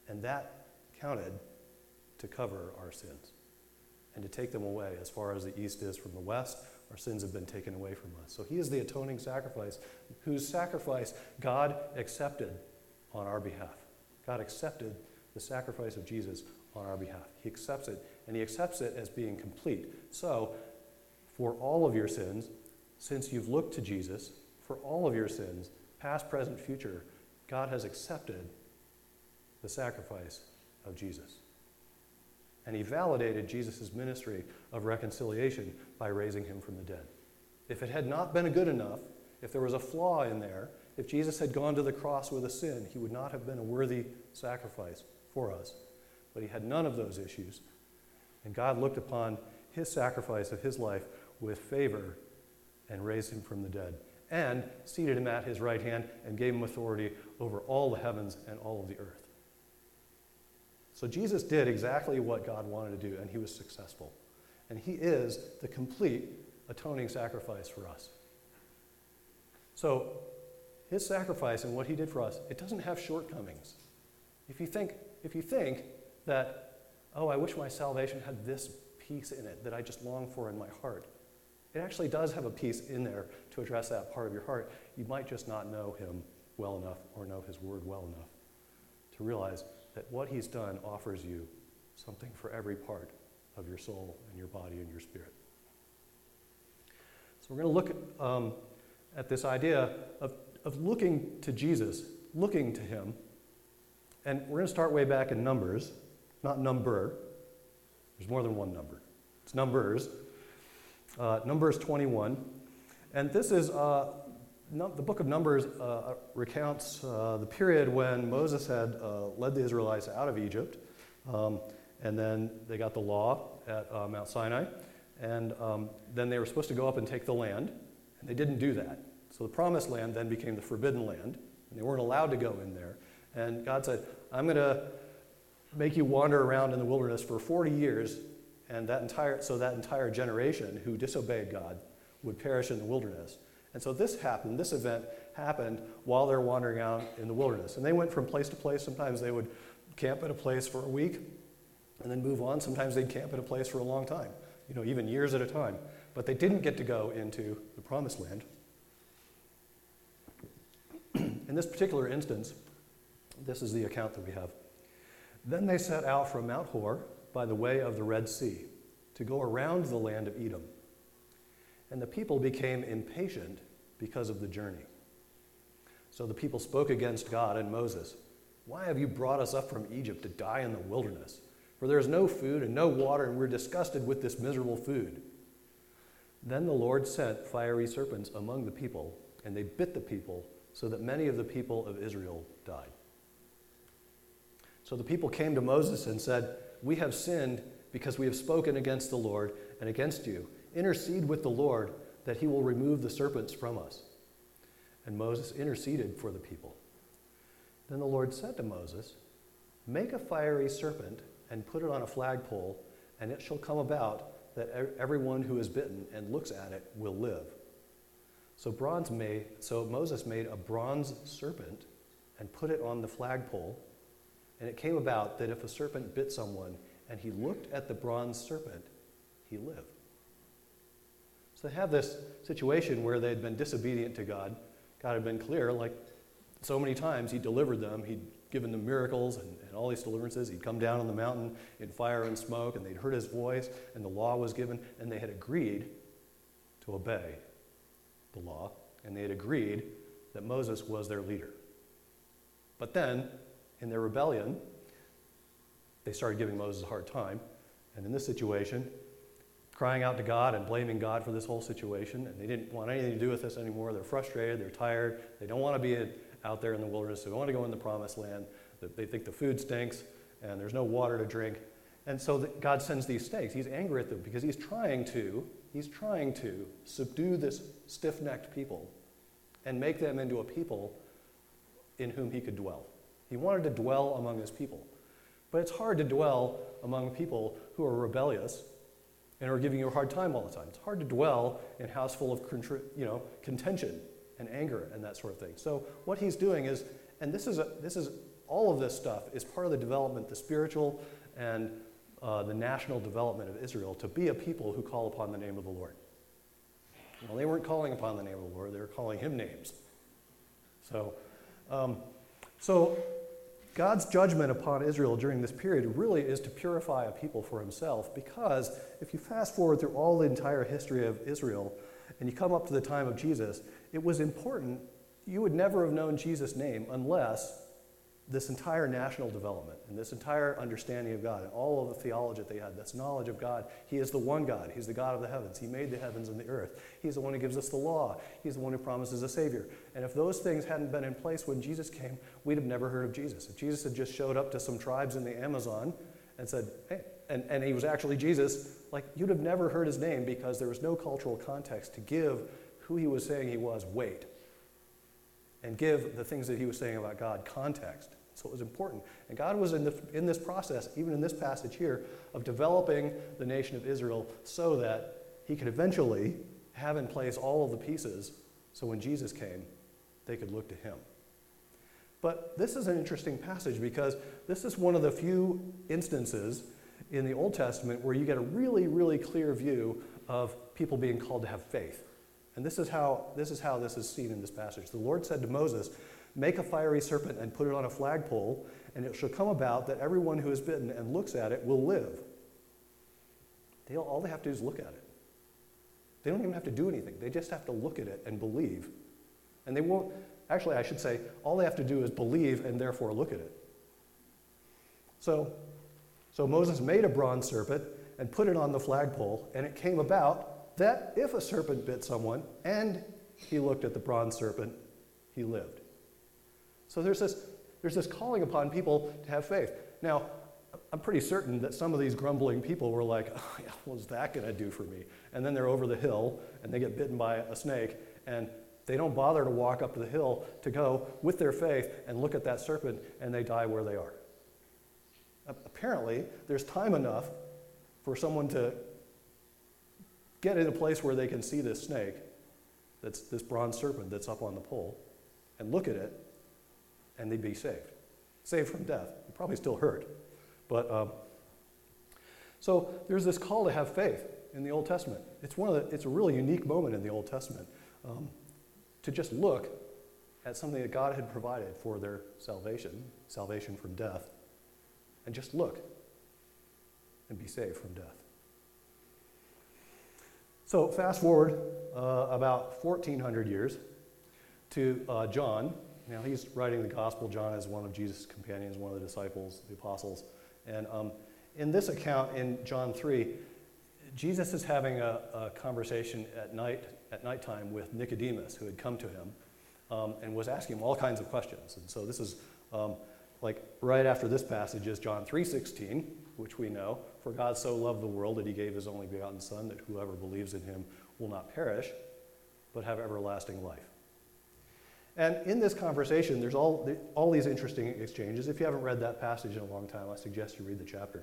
And that counted to cover our sins and to take them away as far as the east is from the west. Our sins have been taken away from us. So he is the atoning sacrifice, whose sacrifice God accepted on our behalf. God accepted the sacrifice of Jesus on our behalf. He accepts it, and he accepts it as being complete. So, for all of your sins, since you've looked to Jesus, for all of your sins, past, present, future, God has accepted the sacrifice of Jesus. And he validated Jesus' ministry of reconciliation by raising him from the dead. If it had not been good enough, if there was a flaw in there, if Jesus had gone to the cross with a sin, he would not have been a worthy sacrifice for us. But he had none of those issues. And God looked upon his sacrifice of his life with favor and raised him from the dead. And seated him at his right hand and gave him authority over all the heavens and all of the earth. So Jesus did exactly what God wanted to do, and he was successful. And he is the complete atoning sacrifice for us. So his sacrifice and what he did for us, it doesn't have shortcomings. If you think that, oh, I wish my salvation had this piece in it that I just long for in my heart, it actually does have a piece in there to address that part of your heart. You might just not know him well enough or know his word well enough to realize that what he's done offers you something for every part of your soul and your body and your spirit. So we're going to look at this idea of looking to Jesus, looking to him. And we're going to start way back in Numbers, not number. There's more than one number. It's Numbers. Numbers 21. And this is, the book of Numbers recounts the period when Moses had led the Israelites out of Egypt. And then they got the law at Mount Sinai. And then they were supposed to go up and take the land. And they didn't do that. So the promised land then became the forbidden land. And they weren't allowed to go in there. And God said, I'm going to make you wander around in the wilderness for 40 years. And that entire generation who disobeyed God would perish in the wilderness. And so this event happened while they're wandering out in the wilderness. And they went from place to place. Sometimes they would camp at a place for a week and then move on. Sometimes they'd camp at a place for a long time, even years at a time. But they didn't get to go into the promised land. In this particular instance, this is the account that we have. Then they set out from Mount Hor by the way of the Red Sea to go around the land of Edom. And the people became impatient because of the journey. So the people spoke against God and Moses. Why have you brought us up from Egypt to die in the wilderness? For there is no food and no water, and we're disgusted with this miserable food. Then the Lord sent fiery serpents among the people, and they bit the people, so that many of the people of Israel died. So the people came to Moses and said, we have sinned because we have spoken against the Lord and against you. Intercede with the Lord that he will remove the serpents from us. And Moses interceded for the people. Then the Lord said to Moses, make a fiery serpent and put it on a flagpole, and it shall come about that everyone who is bitten and looks at it will live. So Moses made a bronze serpent and put it on the flagpole, and it came about that if a serpent bit someone and he looked at the bronze serpent, he lived. So they have this situation where they'd been disobedient to God. God had been clear, like so many times, he delivered them. He'd given them miracles and all these deliverances. He'd come down on the mountain in fire and smoke, and they'd heard his voice, and the law was given, and they had agreed to obey the law, and they had agreed that Moses was their leader. But then, in their rebellion, they started giving Moses a hard time, and in this situation, crying out to God and blaming God for this whole situation, and they didn't want anything to do with this anymore. They're frustrated, they're tired, they don't want to be out there in the wilderness, they don't want to go in the promised land, they think the food stinks, and there's no water to drink. And so God sends these snakes. He's angry at them because he's trying to subdue this stiff-necked people and make them into a people in whom he could dwell. He wanted to dwell among his people. But it's hard to dwell among people who are rebellious and are giving you a hard time all the time. It's hard to dwell in a house full of contention and anger and that sort of thing. So what he's doing is, and this is all of this stuff is part of the development, the spiritual and the national development of Israel to be a people who call upon the name of the Lord. Well, they weren't calling upon the name of the Lord, they were calling him names. So God's judgment upon Israel during this period really is to purify a people for himself, because if you fast forward through all the entire history of Israel and you come up to the time of Jesus, it was important. You would never have known Jesus' name unless this entire national development and this entire understanding of God and all of the theology that they had, this knowledge of God. He is the one God. He's the God of the heavens. He made the heavens and the earth. He's the one who gives us the law. He's the one who promises a Savior. And if those things hadn't been in place when Jesus came, we'd have never heard of Jesus. If Jesus had just showed up to some tribes in the Amazon and said, hey, and he was actually Jesus, like, you'd have never heard his name, because there was no cultural context to give who he was saying he was weight and give the things that he was saying about God context. So it was important. And God was in this process, even in this passage here, of developing the nation of Israel so that he could eventually have in place all of the pieces so when Jesus came, they could look to him. But this is an interesting passage because this is one of the few instances in the Old Testament where you get a really, really clear view of people being called to have faith. And this is how this is seen in this passage. The Lord said to Moses, "Make a fiery serpent and put it on a flagpole, and it shall come about that everyone who is bitten and looks at it will live." All they have to do is look at it. They don't even have to do anything. They just have to look at it and believe. And they won't, actually I should say, all they have to do is believe and therefore look at it. So Moses made a bronze serpent and put it on the flagpole, and it came about that if a serpent bit someone and he looked at the bronze serpent, he lived. So there's this calling upon people to have faith. Now, I'm pretty certain that some of these grumbling people were like, oh, yeah, what's that going to do for me? And then they're over the hill, and they get bitten by a snake, and they don't bother to walk up to the hill to go with their faith and look at that serpent, and they die where they are. Apparently, there's time enough for someone to get in a place where they can see this snake, that's this bronze serpent that's up on the pole, and look at it, and they'd be saved. Saved from death. They'd probably still hurt. But so there's this call to have faith in the Old Testament. It's a really unique moment in the Old Testament to just look at something that God had provided for their salvation from death, and just look and be saved from death. So fast forward about 1,400 years to John. Now he's writing the gospel. John is one of Jesus' companions, one of the disciples, the apostles. And in this account in John 3, Jesus is having a conversation at nighttime with Nicodemus, who had come to him and was asking him all kinds of questions. And so this is like right after this passage is John 3:16, which we know, "For God so loved the world that he gave his only begotten Son, that whoever believes in him will not perish, but have everlasting life." And in this conversation, there's all these interesting exchanges. If you haven't read that passage in a long time, I suggest you read the chapter.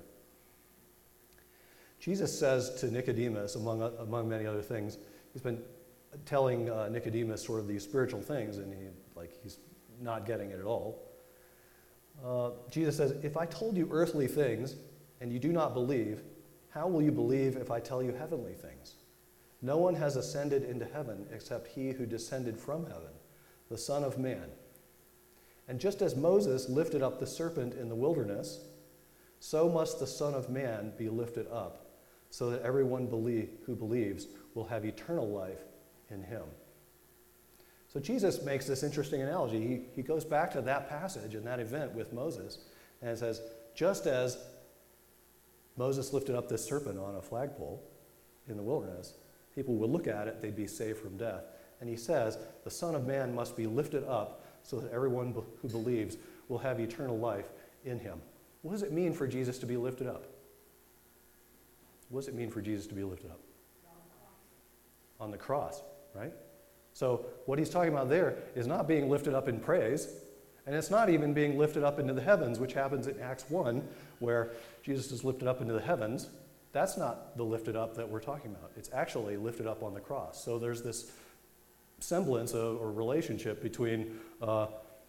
Jesus says to Nicodemus, among many other things, he's been telling Nicodemus sort of these spiritual things, and he's not getting it at all. Jesus says, "If I told you earthly things and you do not believe, how will you believe if I tell you heavenly things? No one has ascended into heaven except he who descended from heaven, the Son of Man. And just as Moses lifted up the serpent in the wilderness, so must the Son of Man be lifted up, so that everyone who believes will have eternal life in him." So Jesus makes this interesting analogy. He goes back to that passage and that event with Moses and says, just as Moses lifted up this serpent on a flagpole in the wilderness, people would look at it, they'd be saved from death. And he says, the Son of Man must be lifted up so that everyone who believes will have eternal life in him. What does it mean for Jesus to be lifted up? What does it mean for Jesus to be lifted up? On the cross, right? So what he's talking about there is not being lifted up in praise, and it's not even being lifted up into the heavens, which happens in Acts 1, where Jesus is lifted up into the heavens. That's not the lifted up that we're talking about. It's actually lifted up on the cross. So there's this semblance or relationship between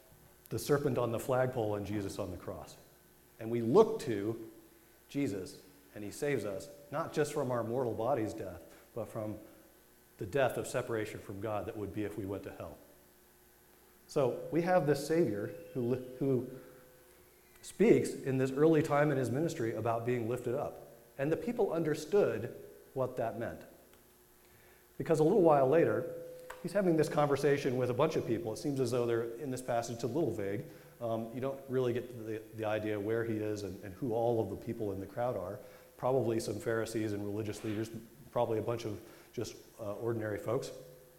the serpent on the flagpole and Jesus on the cross. And we look to Jesus, and he saves us, not just from our mortal body's death, but from the death of separation from God that would be if we went to hell. So we have this Savior who speaks in this early time in his ministry about being lifted up. And the people understood what that meant. Because a little while later, he's having this conversation with a bunch of people. It seems as though they're, in this passage, a little vague. You don't really get the idea where he is and who all of the people in the crowd are. Probably some Pharisees and religious leaders, probably a bunch of just ordinary folks.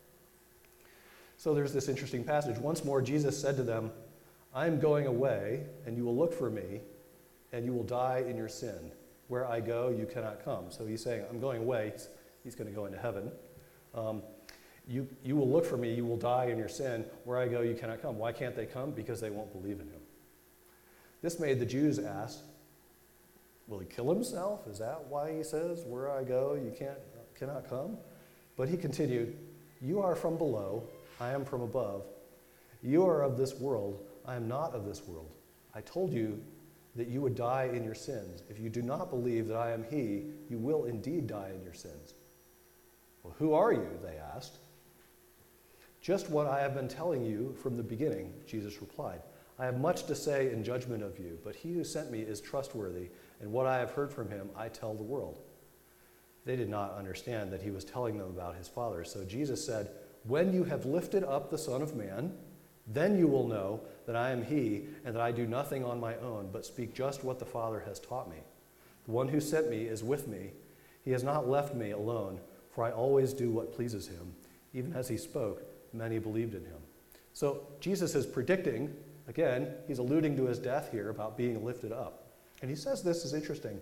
So there's this interesting passage. Once more, Jesus said to them, I am going away, and you will look for me, and you will die in your sin. Where I go, you cannot come. So he's saying, I'm going away. He's going to go into heaven. You will look for me, you will die in your sin. Where I go, you cannot come. Why can't they come? Because they won't believe in him. This made the Jews ask, will he kill himself? Is that why he says, where I go, you cannot come? But he continued, you are from below, I am from above. You are of this world, I am not of this world. I told you that you would die in your sins. If you do not believe that I am he, you will indeed die in your sins. Well, who are you? They asked. Just what I have been telling you from the beginning, Jesus replied. I have much to say in judgment of you, but he who sent me is trustworthy, and what I have heard from him I tell the world. They did not understand that he was telling them about his Father. So Jesus said, when you have lifted up the Son of Man, then you will know that I am he, and that I do nothing on my own, but speak just what the Father has taught me. The one who sent me is with me. He has not left me alone, for I always do what pleases him. Even as he spoke, many believed in him. So Jesus is predicting, again, he's alluding to his death here about being lifted up. And he says this is interesting.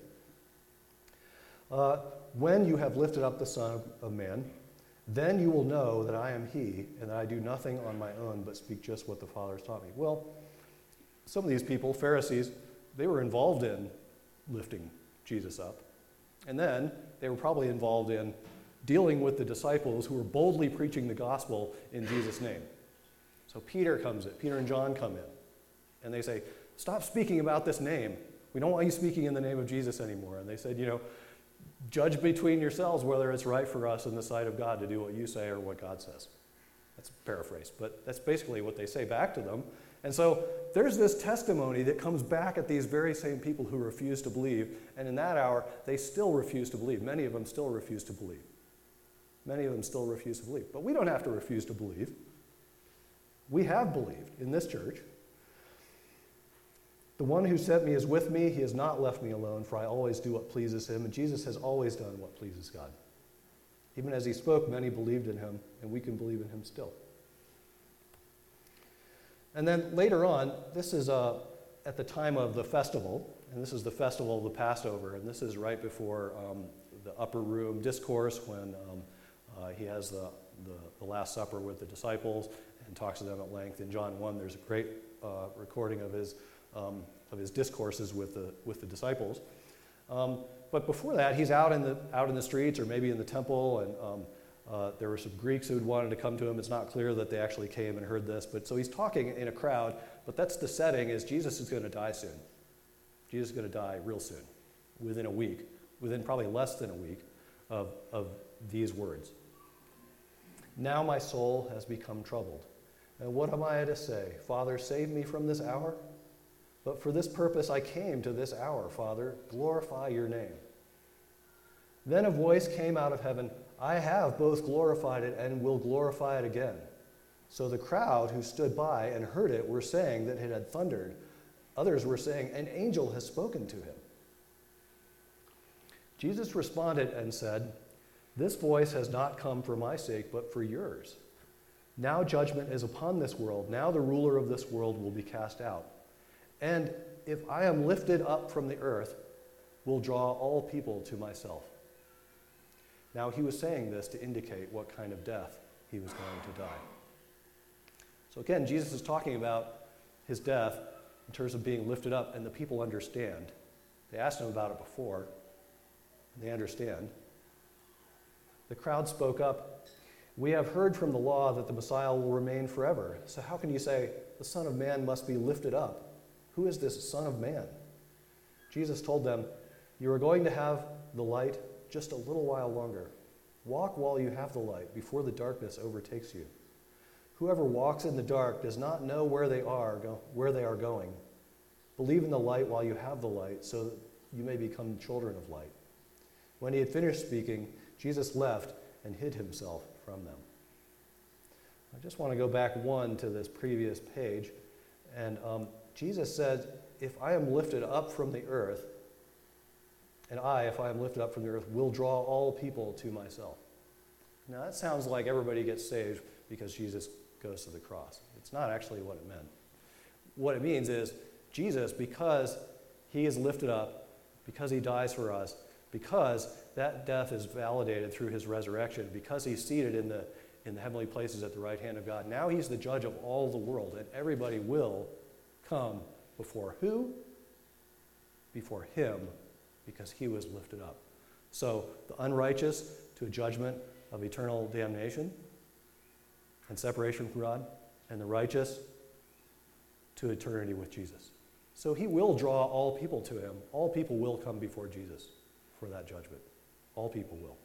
When you have lifted up the Son of Man, then you will know that I am he, and that I do nothing on my own, but speak just what the Father has taught me. Well, some of these people, Pharisees, they were involved in lifting Jesus up. And then they were probably involved in dealing with the disciples who were boldly preaching the gospel in Jesus' name. So Peter and John come in, and they say, stop speaking about this name. We don't want you speaking in the name of Jesus anymore. And they said, judge between yourselves whether it's right for us in the sight of God to do what you say or what God says. That's a paraphrase, but that's basically what they say back to them. And so there's this testimony that comes back at these very same people who refuse to believe, and in that hour, they still refuse to believe. Many of them still refuse to believe. Many of them still refuse to believe. But we don't have to refuse to believe. We have believed in this church. The one who sent me is with me. He has not left me alone, for I always do what pleases him. And Jesus has always done what pleases God. Even as he spoke, many believed in him, and we can believe in him still. And then later on, this is at the time of the festival, and this is the festival of the Passover, and this is right before the upper room discourse when he has the Last Supper with the disciples and talks to them at length. In John 1, there's a great recording of his discourses with the disciples. But before that, he's out in the streets or maybe in the temple, and there were some Greeks who had wanted to come to him. It's not clear that they actually came and heard this, but so he's talking in a crowd. But that's the setting: is Jesus is going to die soon. Jesus is going to die real soon, within a week, within probably less than a week of these words. Now my soul has become troubled. And what am I to say? Father, save me from this hour? But for this purpose I came to this hour, Father. Glorify your name. Then a voice came out of heaven, I have both glorified it and will glorify it again. So the crowd who stood by and heard it were saying that it had thundered. Others were saying, an angel has spoken to him. Jesus responded and said, this voice has not come for my sake, but for yours. Now judgment is upon this world. Now the ruler of this world will be cast out. And if I am lifted up from the earth, will draw all people to myself. Now he was saying this to indicate what kind of death he was going to die. So again, Jesus is talking about his death in terms of being lifted up, and the people understand. They asked him about it before, and they understand. The crowd spoke up, We have heard from the law that the Messiah will remain forever. So how can you say the Son of Man must be lifted up? Who is this Son of Man? Jesus told them, you are going to have the light just a little while longer. Walk while you have the light before the darkness overtakes you. Whoever walks in the dark does not know where they are going. Believe in the light while you have the light so that you may become children of light. When he had finished speaking, Jesus left and hid himself from them. I just want to go back one to this previous page. And Jesus said, if I am lifted up from the earth, and if I am lifted up from the earth, will draw all people to myself. Now that sounds like everybody gets saved because Jesus goes to the cross. It's not actually what it meant. What it means is Jesus, because he is lifted up, because he dies for us, because that death is validated through his resurrection, because he's seated in the heavenly places at the right hand of God, now he's the judge of all the world, and everybody will come before who? Before him, because he was lifted up. So the unrighteous to a judgment of eternal damnation and separation from God, and the righteous to eternity with Jesus. So he will draw all people to him. All people will come before Jesus for that judgment. All people will.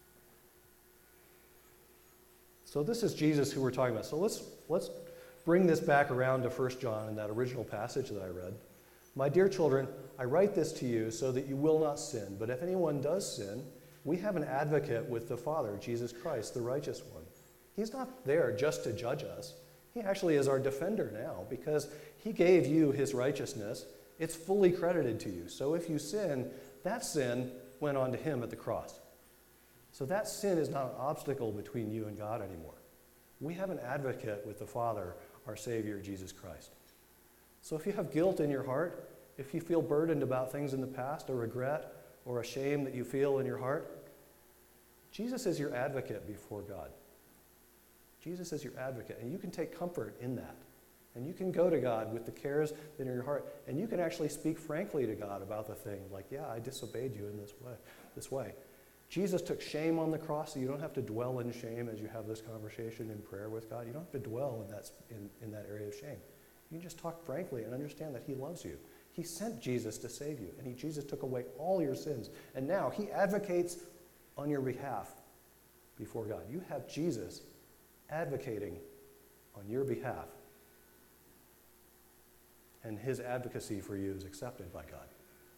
So this is Jesus who we're talking about. So let's bring this back around to 1 John in that original passage that I read. My dear children, I write this to you so that you will not sin. But if anyone does sin, we have an advocate with the Father, Jesus Christ, the righteous one. He's not there just to judge us. He actually is our defender now because he gave you his righteousness. It's fully credited to you. So if you sin, that sin went on to him at the cross. So that sin is not an obstacle between you and God anymore. We have an advocate with the Father, our Savior, Jesus Christ. So if you have guilt in your heart, if you feel burdened about things in the past, a regret or a shame that you feel in your heart, Jesus is your advocate before God. Jesus is your advocate, and you can take comfort in that. And you can go to God with the cares that are in your heart, and you can actually speak frankly to God about the thing, like, yeah, I disobeyed you in this way. Jesus took shame on the cross, so you don't have to dwell in shame as you have this conversation in prayer with God. You don't have to dwell in that area of shame. You can just talk frankly and understand that he loves you. He sent Jesus to save you, and Jesus took away all your sins. And now he advocates on your behalf before God. You have Jesus advocating on your behalf, and his advocacy for you is accepted by God.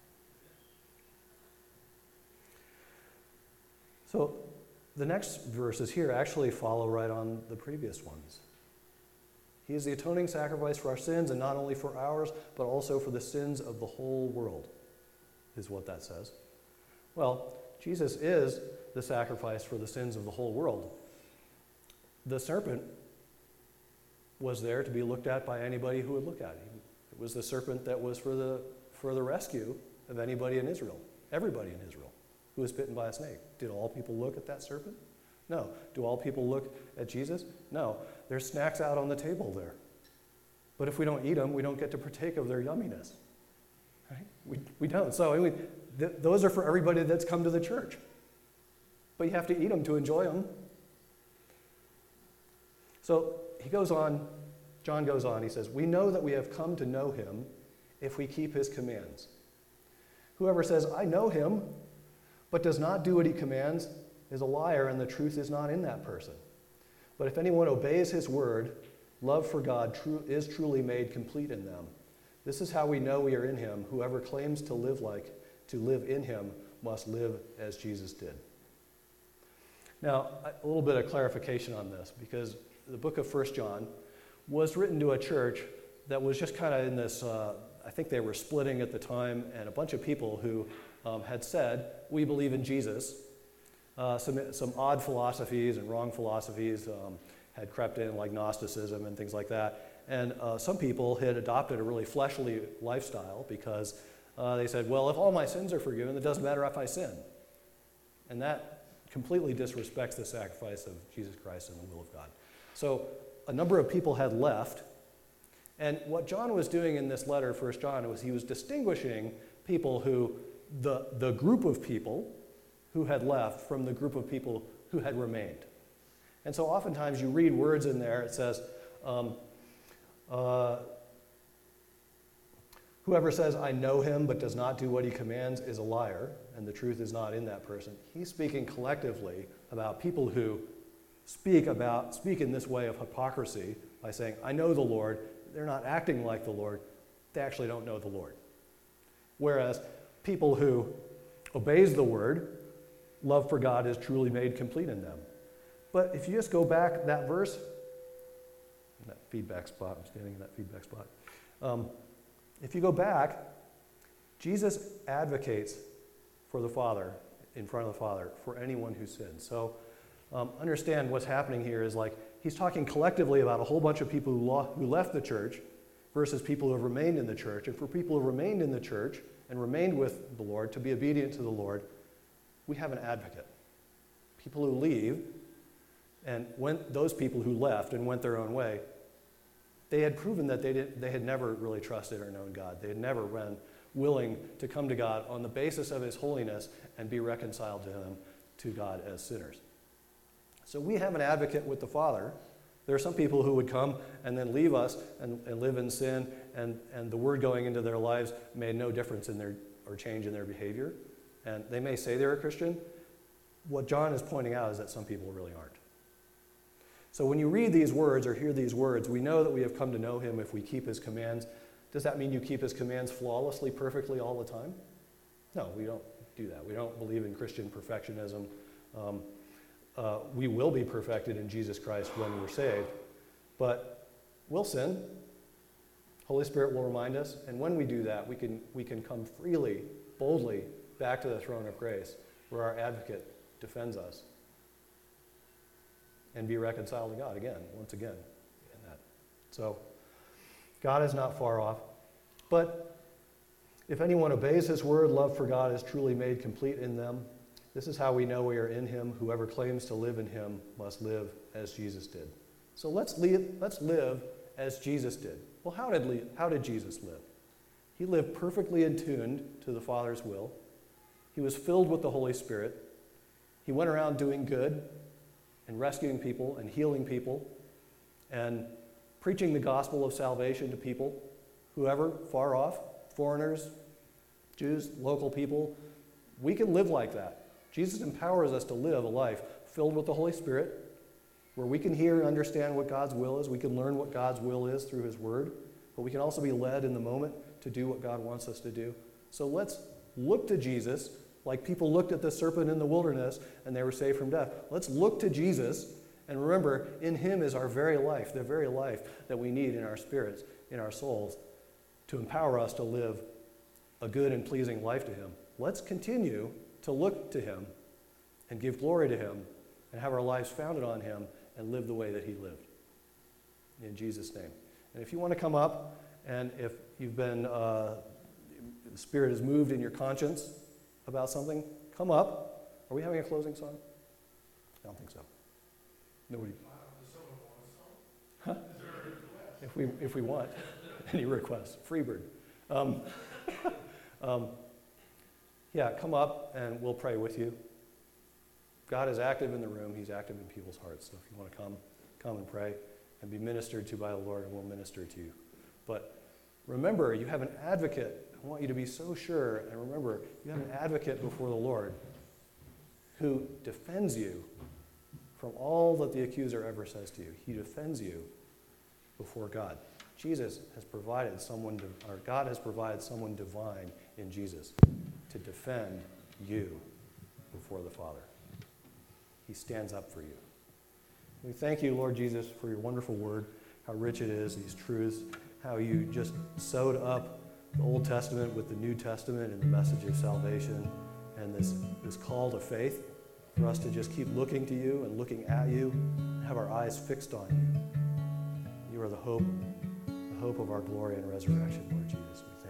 So the next verses here actually follow right on the previous ones. He is the atoning sacrifice for our sins, and not only for ours, but also for the sins of the whole world, is what that says. Well, Jesus is the sacrifice for the sins of the whole world. The serpent was there to be looked at by anybody who would look at him. It was the serpent that was for the rescue of anybody in Israel, everybody in Israel who was bitten by a snake. Did all people look at that serpent? No. Do all people look at Jesus? No. There's snacks out on the table there. But if we don't eat them, we don't get to partake of their yumminess. Right? We don't. So those are for everybody that's come to the church. But you have to eat them to enjoy them. So he goes on, John goes on, he says, we know that we have come to know him if we keep his commands. Whoever says, I know him, but does not do what he commands, is a liar, and the truth is not in that person. But if anyone obeys his word, love for God is truly made complete in them. This is how we know we are in him. Whoever claims to live in him must live as Jesus did. Now, a little bit of clarification on this, because the book of 1 John was written to a church that was just kind of in this, I think they were splitting at the time, and a bunch of people who had said, we believe in Jesus. Some odd philosophies and wrong philosophies had crept in, like Gnosticism and things like that. And some people had adopted a really fleshly lifestyle because they said, well, if all my sins are forgiven, it doesn't matter if I sin. And that completely disrespects the sacrifice of Jesus Christ and the will of God. So a number of people had left. And what John was doing in this letter, 1 John, was he was distinguishing people who, the group of people who had left from the group of people who had remained. And so oftentimes you read words in there, it says, whoever says, I know him, but does not do what he commands is a liar, and the truth is not in that person. He's speaking collectively about people who speak in this way of hypocrisy by saying, I know the Lord. They're not acting like the Lord. They actually don't know the Lord. Whereas people who obeys the word, love for God is truly made complete in them. But if you just go back that verse, that feedback spot, I'm standing in that feedback spot. If you go back, Jesus advocates for the Father, in front of the Father, for anyone who sins. So understand what's happening here is like he's talking collectively about a whole bunch of people who left the church versus people who have remained in the church. And for people who remained in the church and remained with the Lord, to be obedient to the Lord, we have an advocate. People who leave, and when those people who left and went their own way, they had proven that they had never really trusted or known God. They had never been willing to come to God on the basis of his holiness and be reconciled to him, to God as sinners. So we have an advocate with the Father. There are some people who would come and then leave us and live in sin, and the word going into their lives made no difference in their or change in their behavior. And they may say they're a Christian. What John is pointing out is that some people really aren't. So when you read these words or hear these words, we know that we have come to know him if we keep his commands. Does that mean you keep his commands flawlessly, perfectly all the time? No, we don't do that. We don't believe in Christian perfectionism. We will be perfected in Jesus Christ when we're saved, but we'll sin. Holy Spirit will remind us, and when we do that, we can come freely, boldly back to the throne of grace where our advocate defends us and be reconciled to God once again. In that. So God is not far off, but if anyone obeys his word, love for God is truly made complete in them. This is how we know we are in him. Whoever claims to live in him must live as Jesus did. So let's live as Jesus did. Well, how did Jesus live? He lived perfectly attuned to the Father's will. He was filled with the Holy Spirit. He went around doing good and rescuing people and healing people and preaching the gospel of salvation to people, whoever, far off, foreigners, Jews, local people. We can live like that. Jesus empowers us to live a life filled with the Holy Spirit, where we can hear and understand what God's will is. We can learn what God's will is through his word, but we can also be led in the moment to do what God wants us to do. So let's look to Jesus like people looked at the serpent in the wilderness and they were saved from death. Let's look to Jesus and remember, in him is our very life, the very life that we need in our spirits, in our souls, to empower us to live a good and pleasing life to him. Let's continue to look to him and give glory to him and have our lives founded on him and live the way that he lived. In Jesus' name. And if you want to come up, and if you've been, the Spirit has moved in your conscience about something, come up. Are we having a closing song? I don't think so. Nobody. Huh? If we want any requests, Freebird. Yeah, come up and we'll pray with you. God is active in the room. He's active in people's hearts. So if you want to come and pray and be ministered to by the Lord, and we'll minister to you. But remember, you have an advocate. I want you to be so sure, and remember, you have an advocate before the Lord who defends you from all that the accuser ever says to you. He defends you before God. Jesus has provided God has provided someone divine in Jesus to defend you before the Father. He stands up for you. We thank you, Lord Jesus, for your wonderful word, how rich it is, these truths, how you just sewed up the Old Testament with the New Testament and the message of salvation, and this call to faith for us to just keep looking to you and looking at you and have our eyes fixed on you. You are the hope of our glory and resurrection, Lord Jesus.